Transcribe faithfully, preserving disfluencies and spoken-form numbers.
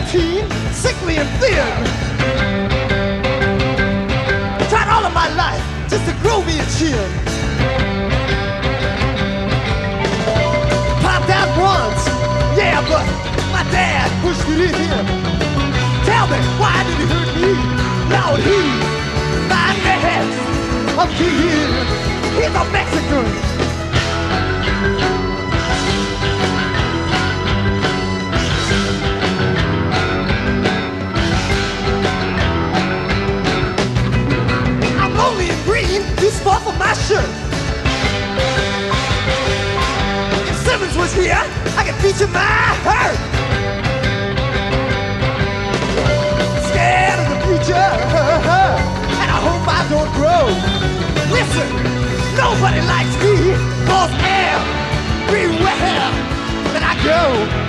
seventeen, sickly and thin. Tried all of my life just to grow me a chin. Popped out once, yeah, but my dad pushed it in. Tell me, why did he hurt me? Lord, he, my dad, a kid, he's a Mexican. He's far from my shirt. If Simmons was here, I could feature my hurt. Scared of the future, and I hope I don't grow. Listen, nobody likes me, cause everywhere that I go,